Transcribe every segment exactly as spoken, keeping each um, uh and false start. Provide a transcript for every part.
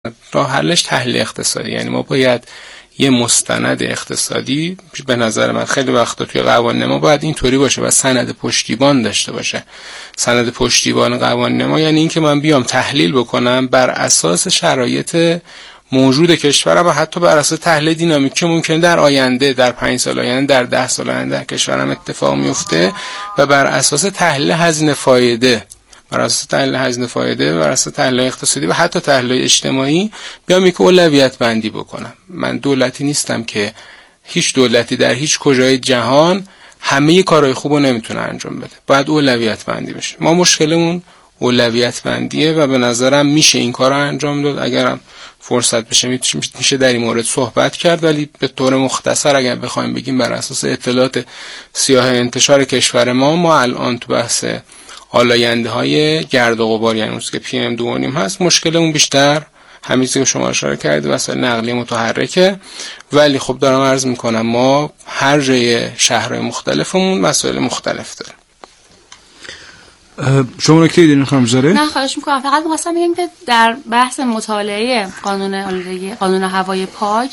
راه حلش تحلیل اقتصادی، یعنی ما باید یه مستند اقتصادی، به نظر من خیلی وقتا توی قوانین ما باید اینطوری باشه و سند پشتیبان داشته باشه. سند پشتیبان قوانین ما یعنی این که من بیام تحلیل بکنم بر اساس شرایط موجود کشورم و حتی بر اساس تحلیل دینامیک که ممکنه در آینده، در پنج سال آینده، در ده سال آینده در کشورم اتفاق میفته و بر اساس تحلیل هزینه فایده، بر اساس تحلیل هزینه فایده، بر اساس تحلیل اقتصادی و حتی تحلیل اجتماعی بیام یک اولویت بندی بکنم. من دولتی نیستم که هیچ دولتی در هیچ کجای جهان همه کارهای خوبو نمیتونه انجام بده. باید اولویت بندی بشه. ما مشکلمون اولویت بندیه و به نظرم میشه این کارو انجام داد. اگرم فرصت بشه میشه در این مورد صحبت کرد، ولی به طور مختصر اگر بخوایم بگیم بر اساس اطلاعات سیاه انتشار کشور ما ما الان تو بحث آلاینده های گرد و غبار، یعنی اون که پی ام دو و نیم هست، مشکلمون بیشتر همین که شما اشاره کردید وسایل نقلیه متحرکه. ولی خب دارم عرض میکنم ما هر جای شهرهای مختلفمون مسائل مختلف داره. شما نکته دیدین خانم زاره؟ نه خواهش میکنم. فقط می‌خواستم بگم که در بحث مطالعه قانون آلودگی قانون هوای پاک،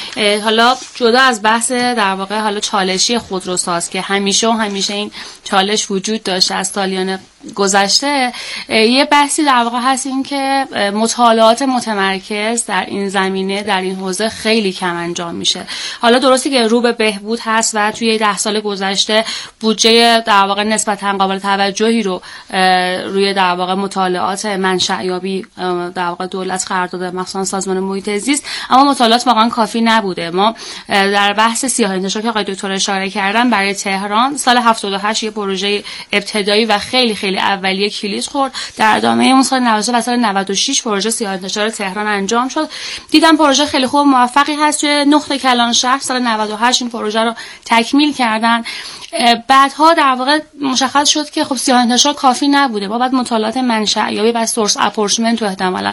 حالا جدا از بحث در واقع حالا چالشی خودروساز که همیشه و همیشه این چالش وجود داشته از سالیان گذشته، یه بحثی در واقع هست این که مطالعات متمرکز در این زمینه در این حوزه خیلی کم انجام میشه. حالا درستی که رو به بهبود هست و توی ده سال گذشته بودجه در واقع نسبتاً قابل توجهی رو روی در واقع مطالعات منشأیابی در واقع دولت قرار داده، مخصوصا سازمان محیط زیست، اما مطالعات واقعا کافی نبوده. ما در بحث سیاه انتشار که آقای دکتر اشاره کردن برای تهران سال هفتاد و هشت یه پروژه ابتدایی و خیلی خیلی اولیه کلیز خورد. در ادامه اون سال نود و سه و سال نود و شش پروژه سیاه انتشار تهران انجام شد. دیدم پروژه خیلی خوب موفقی هست. توی نقطه کلان شهر سال نود و هشت این پروژه رو تکمیل کردن. بعدها در واقع مشخص شد که خب سیاه انتشار کافی نبوده، ما بعد مطالعات منشأیابی و سورس اپورچمنت رو احتمالاً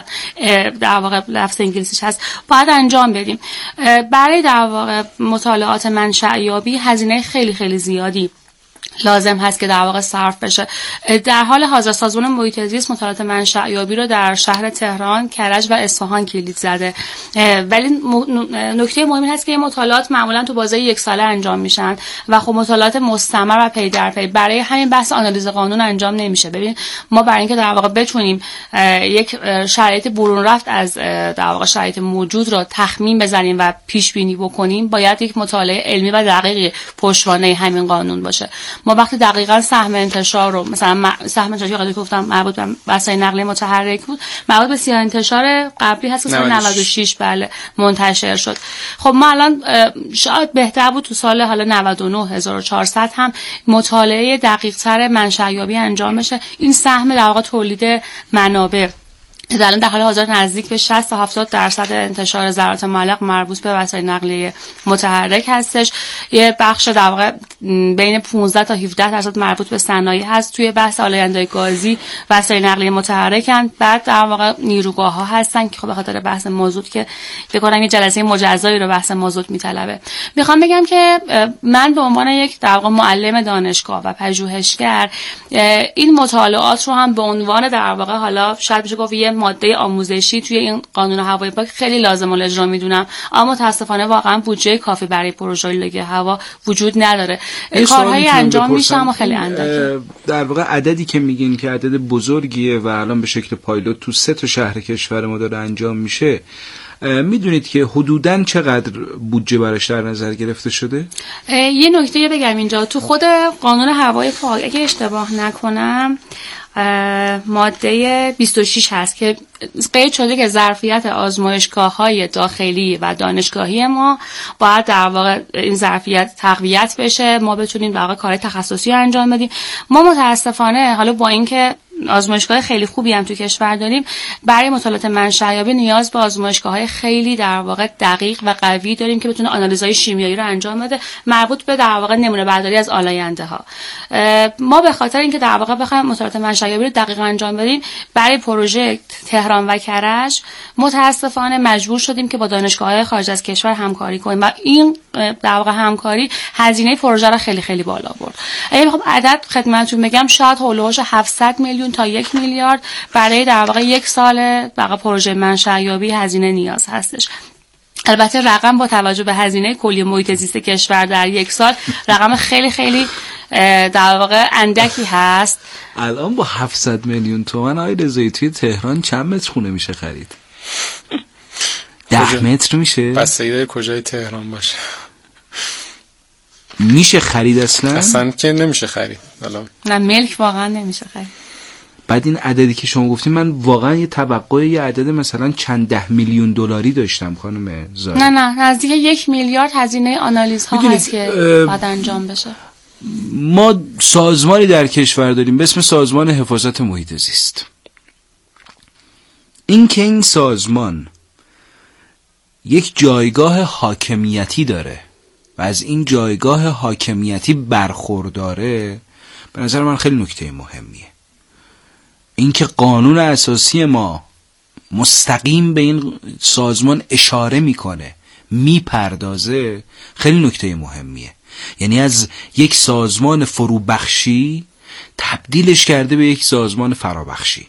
در واقع لفظ انگلیسیش هست باید انجام بدیم. برای در واقع مطالعات منشأیابی هزینه خیلی خیلی زیادی لازم هست که در واقع صرف بشه. در حال حاضر سازمان محیط زیست مطالعات منشأیابی رو در شهر تهران، کرج و اصفهان کلید زده، ولی نکته مهمی هست که این مطالعات معمولا تو بازه یک ساله انجام میشن و خب مطالعات مستمر و پی در پی برای همین بحث آنالیز قانون انجام نمیشه. ببین ما برای اینکه در واقع بتونیم یک شرایط برون رفت از در واقع شرایط موجود رو تخمین بزنیم و پیش بینی بکنیم باید یک مطالعه علمی و دقیقی پشتوانه همین قانون باشه. ما وقتی دقیقاً سهم انتشار رو مثلا سهم انتشاری قضیه گفتم مربوط به وسایل نقلیه متحرک بود، مربوط به سیاه انتشار قبلی هست که سال نود و شش بله منتشر شد. خب ما الان شاید بهتر بود تو سال حالا نود و نه هزار و چهارصد هم مطالعه دقیق‌تر منشأیابی انجام بشه. این سهم در واقع تولید منابع الان در حال حاضر نزدیک به شصت تا هفتاد درصد انتشار ذرات معلق مربوط به وسایل نقلیه متحرک هستش. یه بخش در واقع بین پانزده تا هفده درصد مربوط به صنایع هست. توی بحث آلاینده گازی وسایل نقلیه متحرکن. بعد در واقع نیروگاه ها هستن که خب به خاطر بحث مازوت که فکر کنم یه جلسه مجزایی رو بحث مازوت میطلبه. میخوام بگم که من به عنوان یک در واقع معلم دانشگاه و پژوهشگر این مطالعات رو هم به عنوان در واقع حالا شاید بشه گفت یه ماده آموزشی توی این قانون هوای پاک خیلی لازم الاجرا میدونم، اما متاسفانه واقعا بودجه کافی برای پروژه آلودگی هوا وجود نداره. کارهای انجام میشه اما خیلی اندکه. در واقع عددی که میگین که عدد بزرگیه و الان به شکل پایلوت تو سه تا شهر کشور ما داره انجام میشه، میدونید که حدوداً چقدر بودجه براش در نظر گرفته شده؟ یه نکته بگم اینجا تو خود قانون هوای پاک اگه اشتباه نکنم ماده بیست و شش هست که قید شده که ظرفیت آزمایشگاه‌های داخلی و دانشگاهی ما باید در واقع این ظرفیت تقویت بشه، ما بتونیم در واقع کار تخصصی رو انجام بدیم. ما متاسفانه حالا با اینکه آزمایشگاه خیلی خوبی هم تو کشور داریم، برای مطالعات منشأیابی نیاز به آزمایشگاه‌های خیلی در واقع دقیق و قوی داریم که بتونه آنالیزهای شیمیایی رو انجام بده مربوط به در واقع نمونه برداری از آلاینده ها. ما به خاطر اینکه در واقع بخوایم مطالعات منشأیابی رو دقیق انجام بدیم برای پروژه تهران و کرج متاسفانه مجبور شدیم که با دانشگاه‌های خارج از کشور همکاری کنیم و این در واقع همکاری هزینه پروژه رو خیلی خیلی بالا برد. اگه بخوام عدد خدمتتون بگم شاید هولوش هفتصد میلیون میلیون تا یک میلیارد برای در واقع یک سال واقع پروژه منشأیابی هزینه نیاز هستش. البته رقم با توجه به هزینه کلی محیط زیست کشور در یک سال رقم خیلی خیلی در واقع اندکی هست. الان با هفتصد میلیون تومان آقای رضایی توی تهران چند متر خونه میشه خرید؟ ده متر میشه؟ بستگی داره کجای تهران باشه. میشه خرید اصلا؟ اصلا که نمیشه خرید. حالا نه ملک واقعا نمیشه خرید. بعد این عددی که شما گفتین من واقعا یه توقع یه عدد مثلا چند ده میلیون دلاری داشتم خانم زاری. نه نه نزدیک یک میلیارد هزینه آنالیز ها هست که باید انجام بشه. ما سازمانی در کشور داریم به اسم سازمان حفاظت محیط زیست. این که این سازمان یک جایگاه حاکمیتی داره و از این جایگاه حاکمیتی برخورداره، به نظر من خیلی نکته مهمیه. اینکه قانون اساسی ما مستقیم به این سازمان اشاره میکنه، میپردازه، خیلی نکته مهمیه. یعنی از یک سازمان فروبخشی تبدیلش کرده به یک سازمان فرابخشی.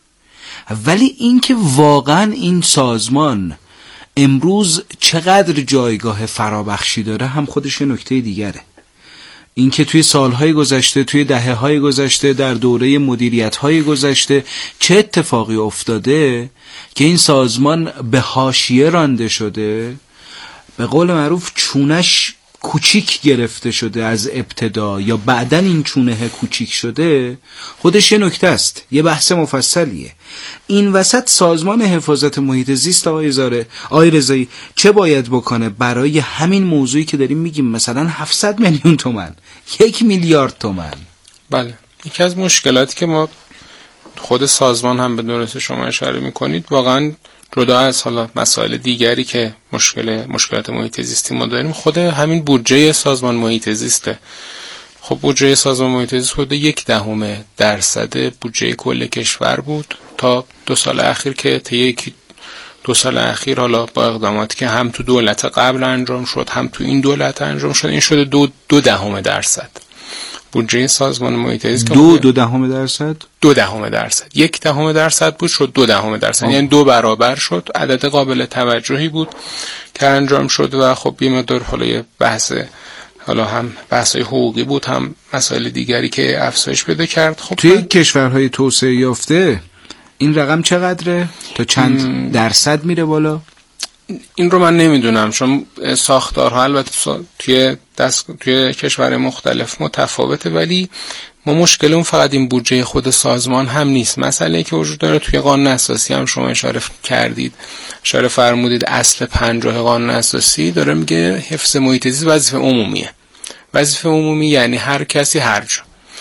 ولی اینکه واقعا این سازمان امروز چقدر جایگاه فرابخشی داره هم خودش یه نکته دیگره. اینکه توی سالهای گذشته، توی دهه‌های گذشته، در دوره مدیریت‌های گذشته چه اتفاقی افتاده که این سازمان به حاشیه رانده شده، به قول معروف چونش کوچیک گرفته شده از ابتدا یا بعدن این چونه کوچیک شده، خودش یه نکته است، یه بحث مفصلیه. این وسط سازمان حفاظت محیط زیست آقای زاره آقای رضایی چه باید بکنه برای همین موضوعی که داریم میگیم، مثلا هفتصد میلیون تومان، یک میلیارد تومان؟ بله، یکی از مشکلاتی که ما خود سازمان هم به درست شما اشاره میکنید، واقعا جدا از حالا مسائل دیگری که مشکل مشکلات محیط زیستی ما داریم، خود همین بودجه سازمان محیط زیسته. خب بودجه سازمان محیط زیست خود یک دهم درصد بودجه کل کشور بود تا دو سال اخیر که طی یک دو سال اخیر حالا با اقداماتی که هم تو دولت قبل انجام شد هم تو این دولت انجام شد، این شده دو دو دهم درصد بودجه سازمان محیط زیست. دو دو دهم درصد دو دهم درصد یک دهم درصد بود، شد دو دهم درصد، یعنی دو برابر شد. عدد قابل توجهی بود که انجام شد و خب یه مقدار حالا یه بحث حالا هم بحث‌های حقوقی بود، هم مسائل دیگری که افزایش پیدا کرد. خب توی من... کشورهای توسعه یافته این رقم چقدره؟ تا چند م... درصد میره بالا؟ این رو من نمیدونم، چون ساختارها البته توی دست توی کشور مختلف متفاوته، ولی ما مشکل اون فقط این بودجه خود سازمان هم نیست. مسئله که وجود داره توی قانون اساسی هم شما اشاره کردید، اشاره فرمودید، اصل پنجاه قانون اساسی داره میگه حفظ محیط زیست وظیفه عمومیه. وظیفه عمومی یعنی هر کسی هر جا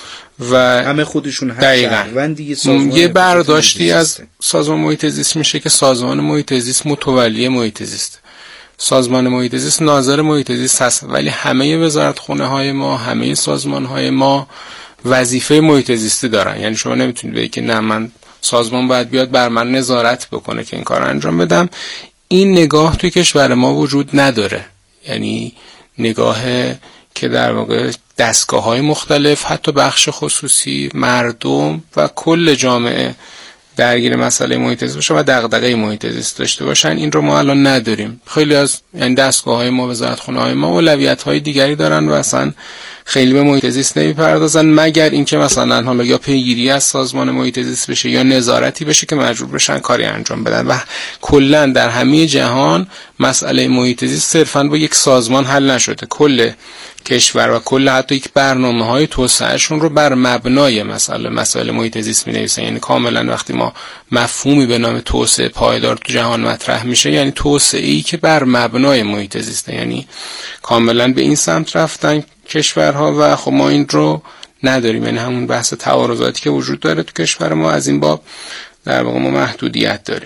و همه خودشون هر شهروندی یه برداشتی از سازمان محیط زیست میشه که سازمان محیط زیست متولی محیط زیست، سازمان محیط زیست ناظر محیط زیست هست، ولی همه وزارتخونه های ما، همه سازمان های ما وظیفه محیط زیستی دارن. یعنی شما نمیتونید بگید که نه من سازمان باید بیاد بر من نظارت بکنه که این کار انجام بدم. این نگاه توی کشور ما وجود نداره. یعنی نگاه که در واقع دستگاه‌های مختلف، حتی بخش خصوصی، مردم و کل جامعه درگیر مسئله محیط زیست باشه و دغدغه محیط زیست داشته باشن، این رو ما الان نداریم. خیلی از یعنی دستگاه‌های ما، وزارتخونه‌های ما اولویت‌های دیگری دارن و اصلا خیلی به محیط زیست نمی‌پردازن، مگر اینکه مثلا حالا یا پیگیری از سازمان محیط زیست بشه یا نظارتی بشه که مجبور بشن کاری انجام بدن. و کلا در همه جهان مسئله محیط زیست صرفاً با یک سازمان حل نشده. کل کشور و کل حتی یک برنامه‌های توسعه‌شون رو بر مبنای مسئله مسائل محیط زیست می‌نویسن. یعنی کاملا وقتی ما مفهومی به نام توسعه پایدار تو جهان مطرح میشه، یعنی توسعه‌ای که بر مبنای محیط زیسته، یعنی کاملا به این سمت رفتن کشورها و خب ما این رو نداریم. یعنی همون بحث تعارضاتی که وجود داره تو کشور ما، از این باب در واقع ما محدودیت داریم.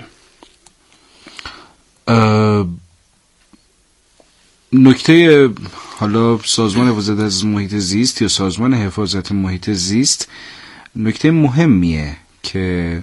نکته حالا سازمان حفاظت از محیط زیست یا سازمان حفاظت محیط زیست نکته مهمیه که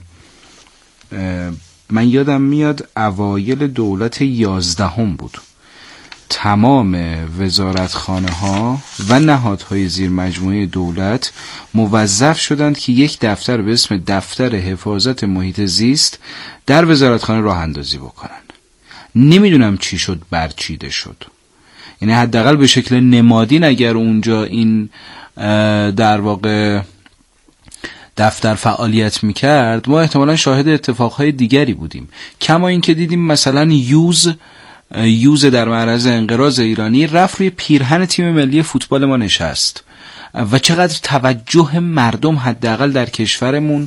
من یادم میاد اوایل دولت یازدهم بود، تمام وزارتخانه ها و نهادهای زیر مجموعه دولت موظف شدند که یک دفتر به اسم دفتر حفاظت محیط زیست در وزارتخانه راه اندازی بکنن. نمیدونم چی شد برچیده شد. یعنی حداقل به شکل نمادین اگر اونجا این در واقع دفتر فعالیت میکرد ما احتمالا شاهد اتفاقهای دیگری بودیم. کما این که دیدیم مثلا یوز یوز در معرض انقراض ایرانی رفت روی پیرهن تیم ملی فوتبال ما نشست و چقدر توجه مردم حداقل در کشورمون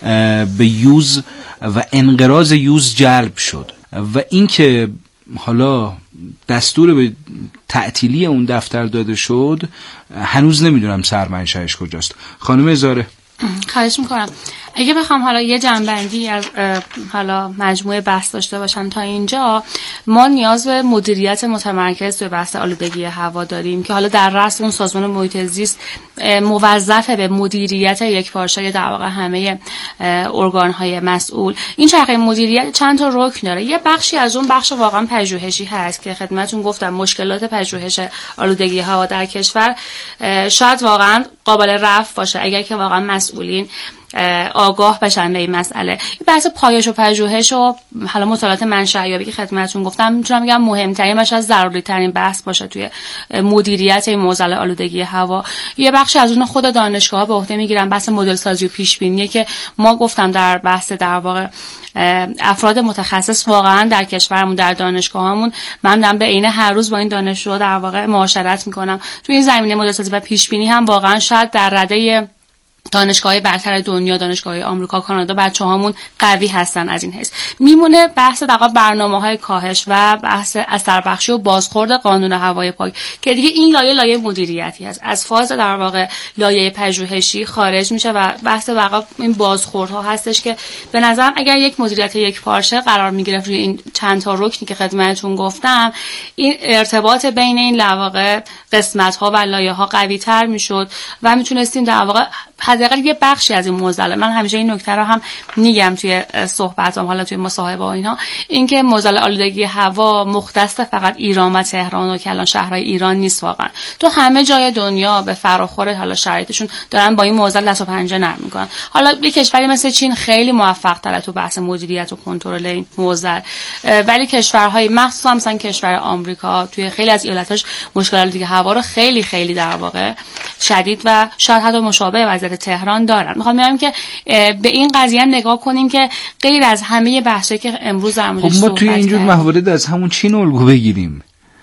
به یوز و انقراض یوز جلب شد و اینکه حالا دستور به تعطیلی اون دفتر داده شد هنوز نمیدونم سرمنشأش کجاست. خانم ازاره خواهش میکنم اگه بخوام حالا یه جنبندی از حالا مجموعه بحث داشته باشم تا اینجا، ما نیاز به مدیریت متمرکز توی بحث آلودگی هوا داریم که حالا در رأس اون سازمان محیط زیست موظف به مدیریت یکپارچه در واقع همه ارگان‌های مسئول. این چرخه مدیریت چند تا رکن داره. یه بخشی از اون بخش واقعا پژوهشی هست که خدمتتون گفتم مشکلات پژوهش آلودگی هوا در کشور شاید واقعا قابل رفع باشه اگر که واقعا مسئولین آگاه بشن به این مسئله. بحث پایش و پژوهش و حالا مطالعات منشأیابی که خدمتتون گفتم میتونم بگم مهمترین بخش از ضروری ترین بحث باشه توی مدیریت این معضل آلودگی هوا. یه بخش از اون خود دانشگاه‌ها به عهده میگیرن، بحث مدل سازی و پیش بینی که ما گفتم در بحث در واقع افراد متخصص واقعا در کشورمون در دانشگاهامون من دارم به عینه هر روز با این دانشجو در واقع معاشرت میکنم. توی این زمینه مدل سازی و پیش بینی هم واقعا شاید در رده دانشگاه‌های برتر دنیا، دانشگاه‌های آمریکا، کانادا بچه‌هامون قوی هستن از این حیث. میمونه بحث در واقع برنامه‌های کاهش و بحث اثربخشی و بازخورد قانون هوای پاک که دیگه این لایه لایه مدیریتی هست. از فاز در واقع لایه پژوهشی خارج میشه و بحث واقعا این بازخوردها هستش که به نظرم اگر یک مدیریت یک پارچه قرار میگرفت روی این چند تا رکنی که خدمتتون گفتم، این ارتباط بین این در واقع قسمت‌ها و لایه‌ها قوی‌تر میشد و میتونستیم در واقع حداقل یه بخشی از این معضل، من همیشه این نکته رو هم میگم توی صحبتام حالا توی مصاحبه و اینها، اینکه معضل آلودگی هوا مختص فقط ایران و تهران و کلان شهرهای ایران نیست. واقعا تو همه جای دنیا به فراخور حالا شرایطشون دارن با این معضل دست و پنجه نرم میکنن. حالا یه کشوری مثل چین خیلی موفق تره تو بحث مدیریت و کنترل این معضل، ولی کشورهای مخصوصا مثلا کشور آمریکا توی خیلی از ایالتاش مشکلات آلودگی هوا رو خیلی خیلی در واقع شدید و شاید حتی مشابه وضعیت تهران دارن. میخوام بگم که به این قضیه نگاه کنیم که غیر از همه بحثایی که امروز در موردش صحبت کردیم، ما توی اینجور موارد از همون چین الگو بگیریم.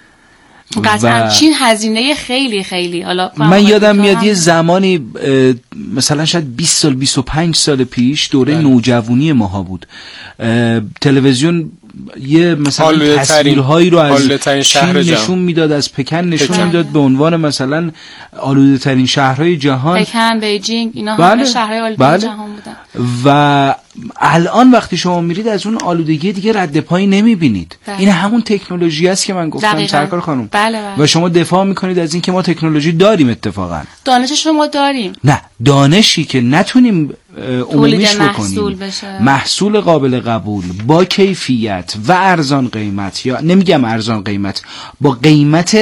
قطعا چین هزینه خیلی خیلی حالا من یادم میاد یه زمانی مثلا شاید بیست سال بیست و پنج سال پیش دوره بله. نوجوانی ماها بود، تلویزیون یه مثلا تصویرهایی رو از چین نشون میداد، از پکن نشون میداد به عنوان مثلا آلوده ترین شهرهای جهان. پکن، بیجینگ، اینا بله. همه شهرهای آلوده بله. جهان بودن. و الان وقتی شما میرید از اون آلودگی دیگه رد پایی نمیبینید. بله. این همون تکنولوژی است که من گفتم سرکار خانم. بله بله. و شما دفاع میکنید از این که ما تکنولوژی داریم. اتفاقا دانشش رو ما داریم، نه دانشی که نتونیم عمومیش بکنیم، محصول قابل قبول با کیفیت و ارزان قیمت، یا نمیگم ارزان قیمت، با قیمت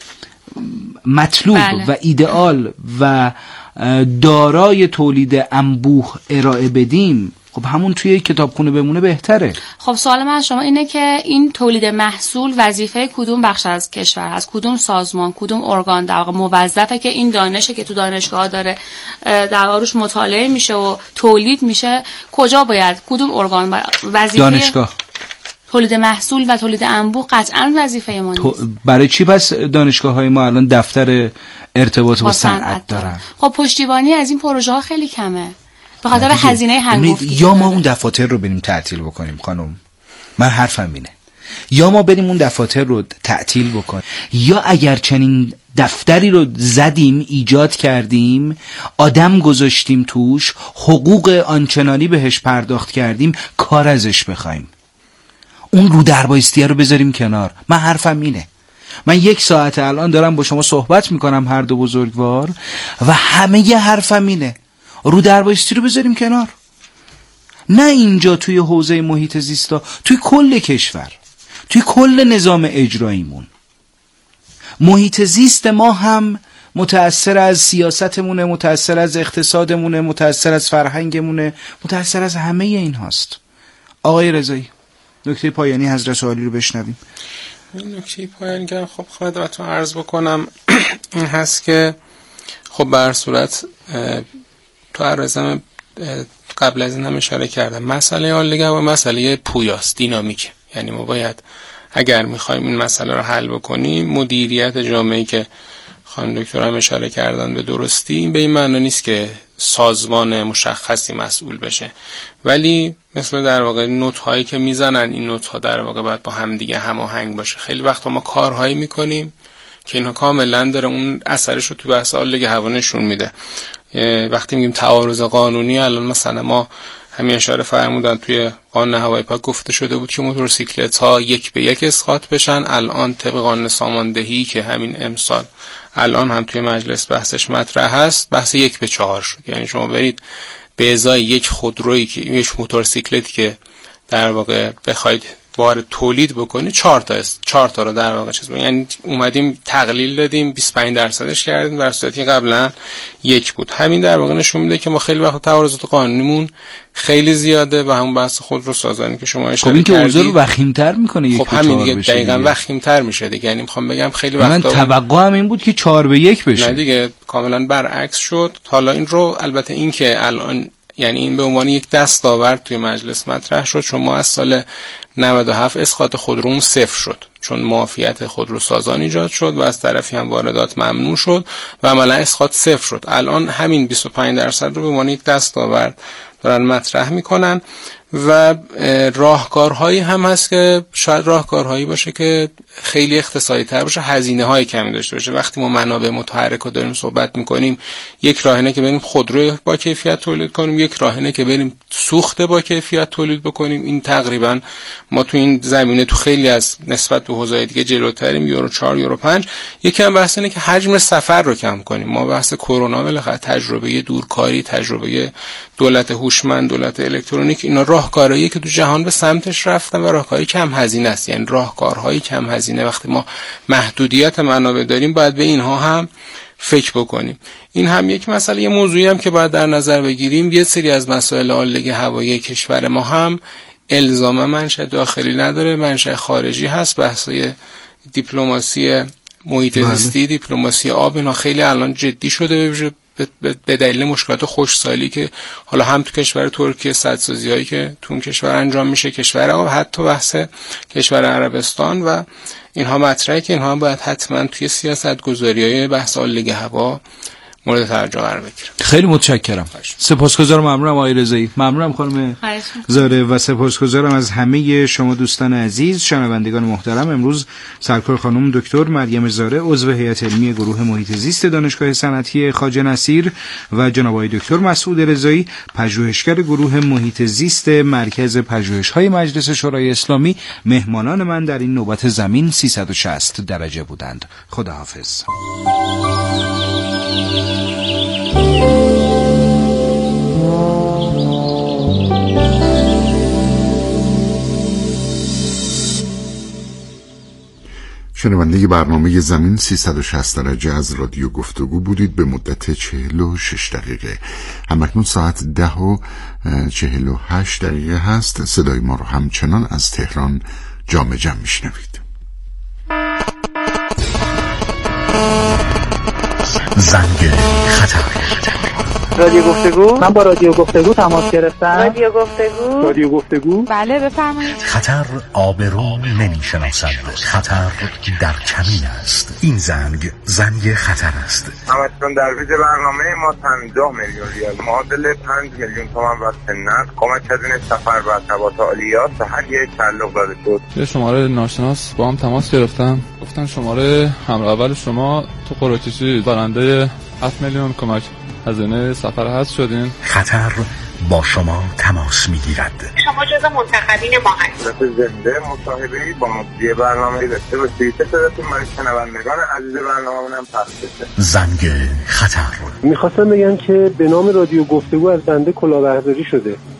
مطلوب بله. و ایدئال و دارای تولید انبوه ارائه بدیم، خب همون توی کتابخونه بمونه بهتره. خب سوال من از شما اینه که این تولید محصول وظیفه کدوم بخش از کشور هست؟ کدوم سازمان، کدوم ارگان در واقع موظفه که این دانشه که تو دانشگاه داره در واقع روش مطالعه میشه و تولید میشه، کجا باید کدوم ارگان وظیفه دانشگاه تولید محصول و تولید انبوه قطعاً وظیفه ما نیست. برای چی پس دانشگاه‌های ما الان دفتر ارتباط با صنعت دارن؟ خب پشتیبانی از این پروژه ها خیلی کمه به خاطر هزینه هنگفتی. یا ما اون دفاتر رو بریم تعطیل بکنیم خانم، من حرفم اینه، یا ما بریم اون دفاتر رو تعطیل بکنیم، یا اگر چنین دفتری رو زدیم، ایجاد کردیم، آدم گذاشتیم توش، حقوق آنچنانی بهش پرداخت کردیم، کار ازش بخوایم، اون رو دربایستی رو بذاریم کنار. من حرفم اینه. من یک ساعت الان دارم با شما صحبت میکنم هر دو بزرگوار و همه ی حرفم اینه، رو دربایستی رو بذاریم کنار. نه اینجا توی حوزه محیط زیستا، توی کل کشور، توی کل نظام اجراییمون. محیط زیست ما هم متأثر از سیاستمونه، متأثر از اقتصادمونه، متأثر از فرهنگمونه، متأثر از همه این هاست. آقای رضایی، نکته پایانی حضرت عالی رو بشنویم. نکته پایانی که خب خدمتتون عرض بکنم این هست که خب به هر صورت تو عرضم قبل از این هم اشاره کردم، مسئله آلودگی هوا مسئله پویاست، دینامیکه. یعنی ما باید اگر میخوایم این مسئله رو حل بکنیم، مدیریت جامعه‌ای که خانم دکتر هم اشاره کردن به درستی، این به این معنی نیست که سازمان مشخصی مسئول بشه، ولی مثل در واقع نوت هایی که میزنن، این نوت ها در واقع باید با هم دیگه هماهنگ باشه. خیلی وقتا ما کارهایی میکنیم که اینها کاملا داره اون اثرش رو تو بحث آلودگی هوا نشون میده. وقتی میگیم تعارض قانونی، الان مثلا ما همین اشاره فرمودن توی قانون هوای پاک گفته شده بود که موتورسیکلت ها یک به یک اسقاط بشن. الان طبق قانون ساماندهی که همین امسال الان هم توی مجلس بحثش مطرح هست، بحث یک به چهار شد. یعنی شما برید به ازای یک خودرویی که یک موتورسیکلتی که در واقع بخواید وارد تولید بکنی، چهار تا است چهار تا رو در واقع چیز بود. یعنی اومدیم تقلیل دادیم، بیست و پنج درصدش کردیم، در صورتی قبلا یک بود. همین در واقع نشون میده که ما خیلی وقت تعارضات قانونیمون خیلی زیاده و همون بحث خود رو سازانی که شما اشاره کردید، خب این که اوضاع رو وخیم‌تر میکنه. یک خب همین دیگه دقیقاً وخیم‌تر میشه دیگه. یعنی میخوام بگم خیلی وقتا من توقعم این بود که چهار به یک بشه. نه دیگه، کاملا برعکس شد. حالا این رو البته این که الان یعنی این به عنوان یک دستاورد توی مجلس مطرح شد، چون ما از سال نود و هفت اسقاط خودرومون صفر شد، چون معافیت خودروسازان ایجاد شد و از طرفی هم واردات ممنوع شد و عملا اسقاط صفر شد. الان همین بیست و پنج درصد رو به عنوان یک دستاورد دارن مطرح میکنن و راهکارهایی هم هست که شاید راهکارهایی باشه که خیلی اقتصادی تر باشه، هزینه های کمی داشته باشه. وقتی ما منابع متحرک رو داریم صحبت میکنیم، یک راه اینه که بریم خودرو با کیفیت تولید کنیم، یک راه اینه که بریم سوخت با کیفیت تولید بکنیم. این تقریبا ما تو این زمینه تو خیلی از نسبت به حوزه‌های دیگه جلوتریم، یورو چهار یورو پنج. یکی هم بحث اینه که حجم سفر رو کم کنیم. ما بحث کرونا بالاخره تجربه دورکاری، تجربه دولت هوشمند، دولت الکترونیک، اینا راهکارهایی که تو جهان به سمتش رفتن و راهکارهای کم هزینه است. یعنی راهکارهای کم هزینه، وقتی ما محدودیت منابع داریم باید به اینها هم فکر بکنیم. این هم یک مسئله، یه موضوعی هم که باید در نظر بگیریم، یه سری از مسائل آلودگی هوایی کشور ما هم الزاما منشأ داخلی نداره، منشأ خارجی هست. بحث‌های دیپلماسی محیط زیستی، دیپلماسی آب، اینا خیلی الان جدی شده به دلیل مشکلات خشکسالی که حالا هم تو کشور ترکیه، سدسازی‌هایی که تو اون کشور انجام میشه، کشور آب، حتی بحث کشور عربستان و اینها مطرحه که اینها باید حتما توی سیاست‌گذاری‌های بحث آلودگی هوا مورد توجه قرار بگیره. خیلی متشکرم. سپاسگزارم، ممنونم آقای رضایی، ممنونم خانم زاره و سپاسگزارم از همه شما دوستان عزیز، شنوندگان محترم. امروز سرکار خانم دکتر مریم زاره، عضو هیئت علمی گروه محیط زیست دانشگاه صنعتی خواجه نصیر و جناب آقای دکتر مسعود رضایی، پژوهشگر گروه محیط زیست مرکز پژوهش‌های مجلس شورای اسلامی، مهمانان من در این نوبت زمین سیصد و شصت درجه بودند. خداحافظ. شنونده برنامه زمین سیصد و شصت درجه از رادیو گفتگو بودید به مدت چهل و شش دقیقه. همکنون ساعت ده و چهل و هشت دقیقه هست. صدای ما رو همچنان از تهران جام جم میشنوید. زنگ خطر. رادیو گفتگو، من با رادیو گفتگو تماس گرفتم. رادیو گفتگو، رادیو گفتگو، بله بفرمایید. خطر آبرو نمیشناسد، خطر در کمین است. این زنگ زنگ خطر است. همچون در ویژه برنامه ما پنجاه میلیون ریال معادل پنج میلیون تومان واسه نقد کمک هزینه سفر و ارتباط عالیات به هر یک تعلق داده شد. یه شماره ناشناس با هم تماس گرفتم، گفتن شماره همراه اول شما تو قرعه‌کشی برنده هفت میلیون کمک هزینه سفر هست شدین. خطر با شما تماس میگیرد. شما جزو منتخبین ما هستید. زنده مصاحبه‌ای با مجری برنامه داشته باشید. صداتون برای شنوندگان عزیز برنامه‌مون هم پخش بشه. زنگ خطر. میخواستم بگم که به نام رادیو گفتگو از بنده کلاهبرداری شده.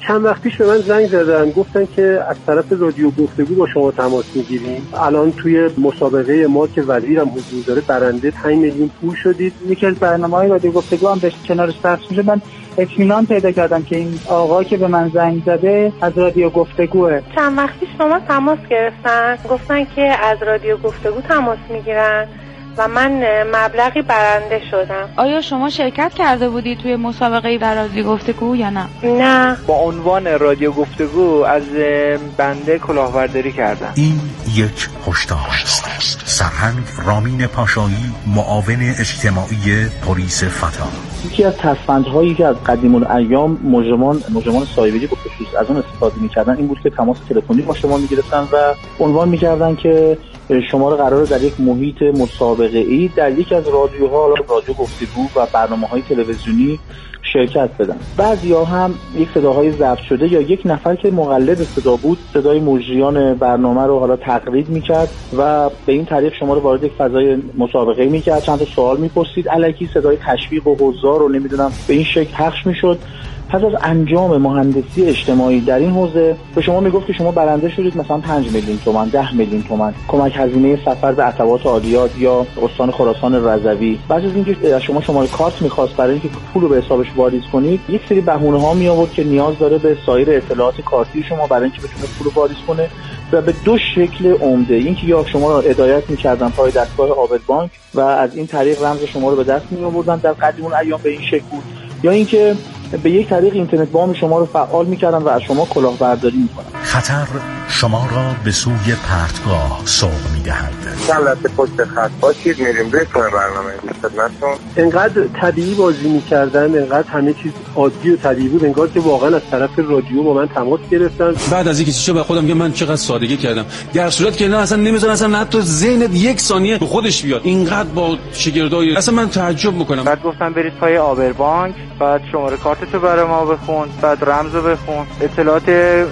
چند وقت پیش به من زنگ زدن، گفتن که از طرف رادیو گفتگو با شما تماس میگیریم. الان توی مسابقه ما که وزیرم حضور داره برنده پنج میلیون پول شدید. یکی از برنامه‌های رادیو گفتگو هم به کنارش پخش میشه. من اطمینان پیدا کردم که این آقا که به من زنگ زده از رادیو گفتگوه. چند وقت پیش شما تماس گرفتن، گفتن که از رادیو گفتگو تماس میگیرن و من مبلغی برنده شدم. آیا شما شرکت کرده بودی توی مسابقه در رادیو گفتگو یا نه؟ نه. با عنوان رادیو گفتگو از بنده کلاهبرداری کردم. این یک هشدار است. سرهنگ رامین پاشایی، معاون اجتماعی پلیس فتا. یکی از ترفندهایی که از قدیم الایام مجرمان مجرمان سایبری به خصوص از اون استفاده می‌کردن این بود که تماس تلفنی با شما می‌گرفتن و عنوان می‌کردن که شما رو قراره در یک محیط مسابقه‌ای در یک از رادیوها، رادیو گفتگو و برنامه‌های تلویزیونی شرکت بدن. بعضیا هم یک صداهای ضبط شده یا یک نفر که مقلد صدا بود صدای مجریان برنامه رو حالا تقلید میکرد و به این طریق شما رو وارد یک فضای مسابقه میکرد، چند تا سوال میپرسید، الکی صدای تشویق و حضار رو نمیدونم به این شکل پخش میشد. پس از انجام مهندسی اجتماعی در این حوزه به شما میگفت که شما برنده شدید مثلا پنج میلیون تومان، ده میلیون تومان، کمک هزینه سفر به عتبات عالیات یا استان خراسان رضوی. بعد از اینکه شما شماره کارت میخواست برای اینکه پول رو به حسابش واریز کنید، یک سری بهونه ها می آورد که نیاز داره به سایر اطلاعات کارتی شما برای اینکه بتونه پول رو واریز کنه و به دو شکل عمده. اینکه یا شما رو هدایت می‌کردن پای دستگاه عابد بانک و از این طریق رمز شما رو به دست می‌آوردن، در قدیم اون ایام به این شکل بود، یا اینکه به یک طریق اینترنت بانک شما رو فعال می‌کردن و از شما کلاهبرداری می‌کنن. خطر شما را به سوی پرتگاه سوق می‌دهد. چند لحظه پشت خط باشید، میریم به برنامه خدمتتون. انقدر طبیعی بازی می‌کردن، انقدر همه چیز عادی و طبیعی بود، انگار که واقعا از طرف رادیو با من تماس گرفتن. بعد از اینکه چیزا به خودم میگم من چقدر سادگی کردم، در صورتی که نه اصلا نمی‌ذارن اصلا حتی ذهنت یک ثانیه به خودش بیاد. اینقدر با شگردای اصلا من تعجب می‌کنم. بعد گفتم برید پای عابر بانک، بعد شماره کارتتو برای ما بخون، بعد رمزو بخون، اطلاعات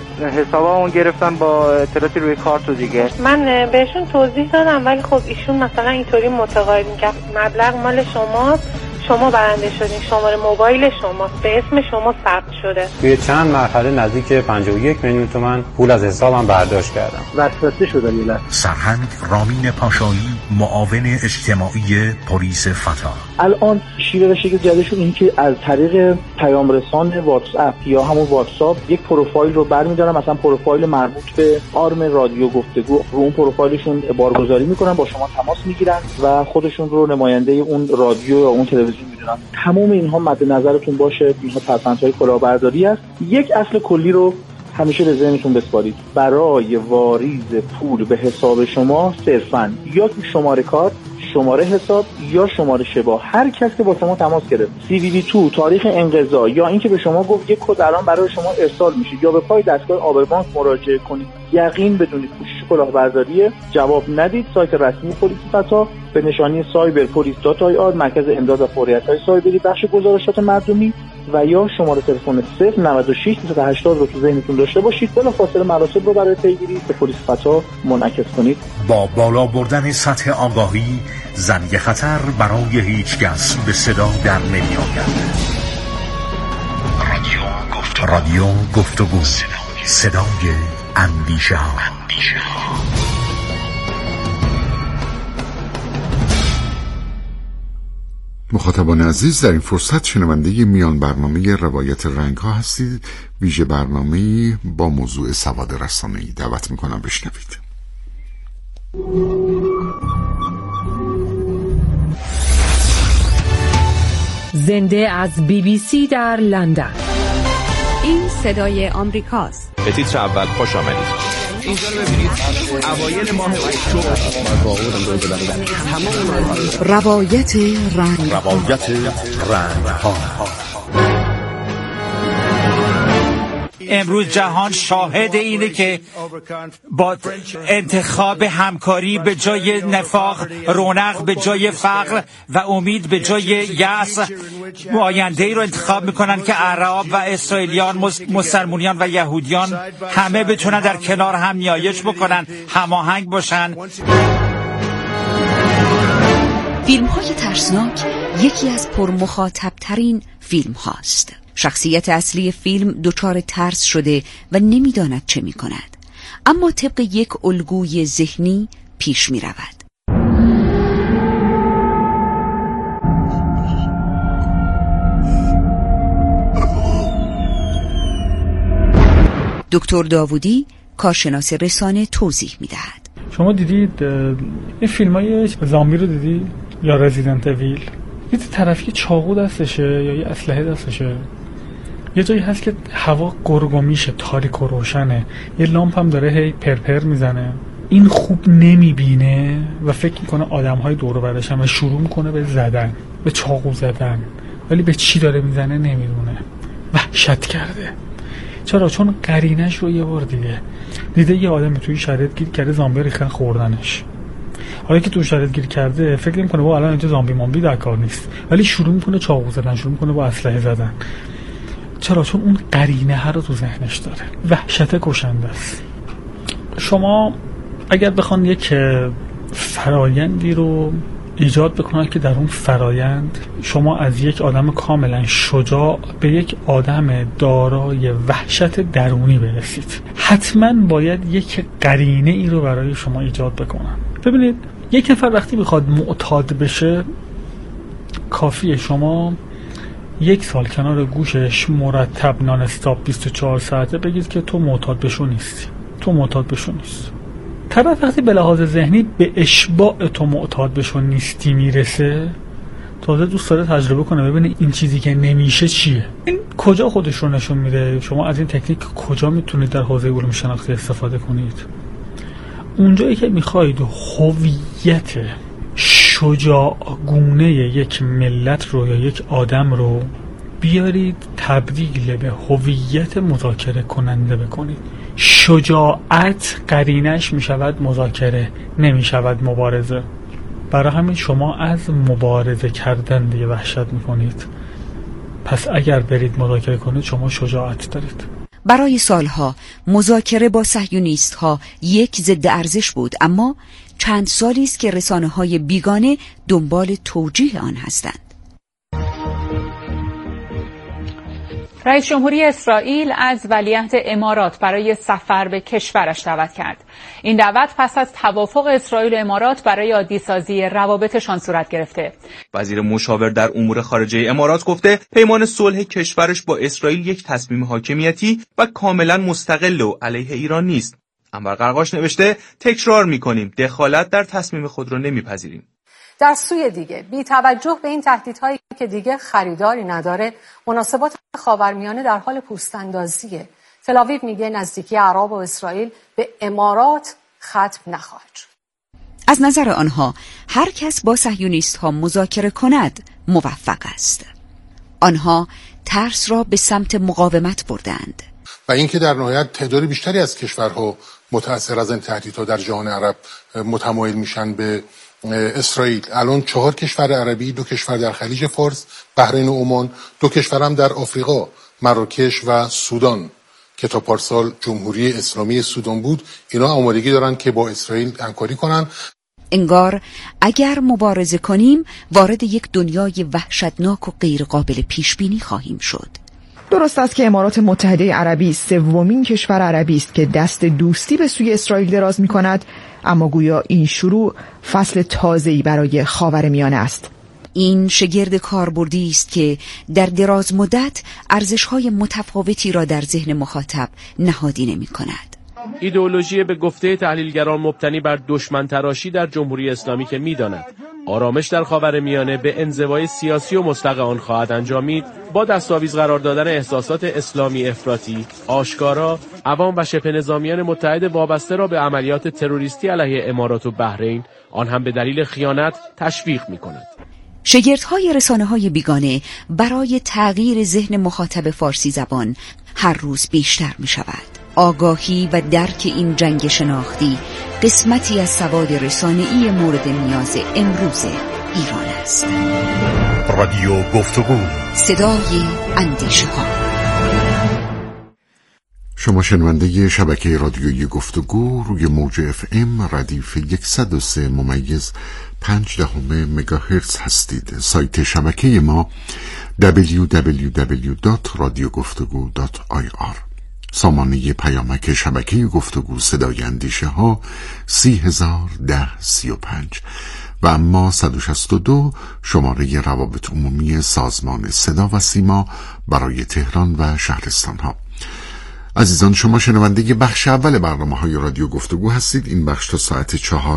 حسابمون گرفتن با اطلاعاتی روی کارت و دیگه. من بهشون توضیح دادم ولی خب ایشون مثلا اینطوری متقاعد می‌کرد مبلغ مال شماست، شما برنده شدین، شماره موبایل شماست، به اسم شما ثبت شده. توی چند مرحله نزدیک پنجاه و یک میلیون تومان پول از حسابم برداشت کردم. وسوسه شدن یه لحظه. سرهنگ رامین پاشایی، معاون اجتماعی پلیس فتا. الان شیوه و شکل جدیدشون این که از طریق پیام رسان واتس اپ یا همون واتساپ یک پروفایل رو برمی‌دارن، مثلا پروفایل مربوط به آرم رادیو گفتگو، رو اون پروفایلشون بارگذاری میکنن، با شما تماس میگیرن و خودشون رو نماینده اون رادیو یا اون تلویزیون میدونن. تمام اینها مد نظرتون باشه، اینها ترفندهای کلاهبرداری است. یک اصل کلی رو همیشه به ذهنتون بسپارید. برای واریز پول به حساب شما صرفاً یا شماره کارت، شماره حساب یا شماره شبا، هر کس که با شما تماس گرفت، سی وی وی دو، تاریخ انقضا یا اینکه به شما گفت یک کد الان برای شما ارسال میشه یا به پای دستگاه عابر بانک مراجعه کنید، یقین بدونید کوشش کلاهبرداری، جواب ندید. سایت رسمی پلیس فتا به نشانی سایبر پلیس دات آی آر، مرکز امداد و فوریت‌های سایبری، بخش گزارشات مردمی، و یا شماره تلفن صفر نود و شش بیست و هشتاد رو تو ذهنتون داشته باشید. بلافاصله مراسم رو برای پیگیری به پلیس فتا منعکس کنید. با بالا بردن سطح آگاهی، زنگ خطر برای هیچ کس به صدا در نمی‌آید. رادیو گفتگو، رادیو گفتگو، صدای اندیشه ها. مخاطبان عزیز، در این فرصت شنونده میان برنامه روایت رنگ ها هستید. ویژه برنامه‌ای با موضوع سواد رسانه‌ای دعوت میکنم بشنوید. زنده از بی بی سی در لندن. این صدای آمریکاست. به تیتر اول خوش آمدید. اینجا رو ببینید، اوایل ماه اکتبر روایت رنگ روایت رنگ ها. امروز جهان شاهد اینه که با انتخاب همکاری به جای نفاق، رونق به جای فقر و امید به جای یأس، آینده‌ای رو انتخاب میکنن که عرب و اسرائیلیان، مسلمانیان و یهودیان همه بتونن در کنار هم نیایش بکنن، هماهنگ باشن. فیلم های ترسناک یکی از پرمخاطب ترین فیلم هاست. شخصیت اصلی فیلم دچار ترس شده و نمیداند چه می کند، اما طبق یک الگوی ذهنی پیش می رود. دکتر داوودی کارشناس رسانه توضیح می دهد. شما دیدید این فیلم های زامبی رو دیدی؟ یا رزیدنت ویل؟ دیدید طرف یه چاقو دستشه یا یه اسلحه دستشه، یه جایی هست که هوا گرگو میشه، تاریک و روشنه، یه لامپ هم داره هی پرپر میزنه. این خوب نمیبینه و فکر میکنه آدم های دور و برشن و شروع میکنه به زدن، به چاقو زدن، ولی به چی داره میزنه نمیدونه. وحشت کرده. چرا؟ چون قرینش رو یه بار دیده دیده یه آدم توی شرایط گیر کرده، زامبی ریختن خوردنش. حالا که تو شرایط گیر کرده فکر میکنه با الان اینجا زامبی مامبی در کار نیست، ولی شروع میکنه چاقو زدن، شروع میکنه با اسلحه زدن. چرا؟ چون اون قرینه ها رو تو ذهنش داره. وحشت کشنده است. شما اگر بخوان یک فرایندی رو ایجاد بکنن که در اون فرایند شما از یک آدم کاملا شجاع به یک آدم دارای وحشت درونی برسید، حتما باید یک قرینه ای رو برای شما ایجاد بکنن. ببینید یک نفر وقتی بخواد معتاد بشه، کافیه شما یک سال کنار گوشش مرتب نان استاپ بیست و چهار ساعته بگید که تو معتاد بشو نیستی، تو معتاد بشو نیست. طرف وقتی به لحاظ ذهنی به اشباع تو معتاد بشو نیستی میرسه، تازه دوست داره تجربه کنه ببینه این چیزی که نمیشه چیه. این کجا خودش رو نشون میده؟ شما از این تکنیک کجا میتونید در حوزه علوم شناختی استفاده کنید؟ اونجایی که میخواید هویت شجاعگونه یک ملت رو یا یک آدم رو بیارید تبدیل به هویت مذاکره کننده بکنید. شجاعت قرینش میشود مذاکره، نمیشود مبارزه. برای همین شما از مبارزه کردن دیگه وحشت میکنید. پس اگر برید مذاکره کنید شما شجاعت دارید. برای سالها مذاکره با صهیونیست‌ها یک ضد ارزش بود، اما چند سالی است که رسانه‌های بیگانه دنبال توجیه آن هستند. رئیس جمهوری اسرائیل از ولیعهد امارات برای سفر به کشورش دعوت کرد. این دعوت پس از توافق اسرائیل و امارات برای عادی‌سازی روابطشان صورت گرفته. وزیر مشاور در امور خارجه امارات گفته پیمان صلح کشورش با اسرائیل یک تصمیم حاکمیتی و کاملا مستقل و علیه ایران نیست. انور قرقاش نوشته تکرار می‌کنیم دخالت در تصمیم خود را نمی‌پذیریم. در سوی دیگه بی توجه به این تهدیدهایی که دیگه خریداری نداره، مناسبات خاورمیانه در حال پوست‌اندازیه. تل‌آویو میگه نزدیکی عرب و اسرائیل به امارات ختم نخواهد شد. از نظر آنها هر کس با صهیونیست‌ها مذاکره کند موفق است. آنها ترس را به سمت مقاومت بردند و اینکه در نهایت تعداد بیشتری از کشورها متأثر از این تهدیدها در جهان عرب متمایل میشن به اسرائیل. الان چهار کشور عربی، دو کشور در خلیج فارس، بحرین و عمان، دو کشور هم در آفریقا، مراکش و سودان که تا پارسال جمهوری اسلامی سودان بود، اینا آمادگی دارن که با اسرائیل همکاری کنن. انگار اگر مبارزه کنیم وارد یک دنیای وحشتناک و غیر قابل پیش بینی خواهیم شد. درست است که امارات متحده عربی سومین کشور عربی است که دست دوستی به سوی اسرائیل دراز می‌کند، اما گویا این شروع فصل تازه‌ای برای خاورمیانه است. این شگرد کاربردی است که در دراز مدت ارزش‌های متفاوتی را در ذهن مخاطب نهادینه می‌کند. ایدئولوژی به گفته تحلیلگران مبتنی بر دشمن تراشی در جمهوری اسلامی که می‌داند آرامش در خاورمیانه به انزوای سیاسی و مطلق آن خواهد انجامید، با دستاویز قرار دادن احساسات اسلامی افراطی آشکارا عوام و شبه نظامیان متحد وابسته را به عملیات تروریستی علیه امارات و بحرین، آن هم به دلیل خیانت، تشویق می‌کند. شگردهای رسانه‌های بیگانه برای تغییر ذهن مخاطب فارسی زبان هر روز بیشتر می‌شود. آگاهی و درک این جنگ شناختی قسمتی از سواد رسانه‌ای مورد نیاز امروز ایران است. رادیو گفتگو، صدای اندیشه ها. شما شنونده شبکه رادیویی گفتگو روی موج اف ام ردیف صد و سه ممیز پنج دهم مگاهرتز هستید. سایت شبکه ما دبلیو دبلیو دبلیو دات رادیو گفتگو دات آی آر. سامانه پیامک شبکه گفتگو صدای اندیشه ها سی هزار ده سی و پنج و اما صد و شصت و دو شماره روابط عمومی سازمان صدا و سیما برای تهران و شهرستان ها. عزیزان، شما شنونده بخش اول برنامه های رادیو گفتگو هستید. این بخش تا ساعت چهار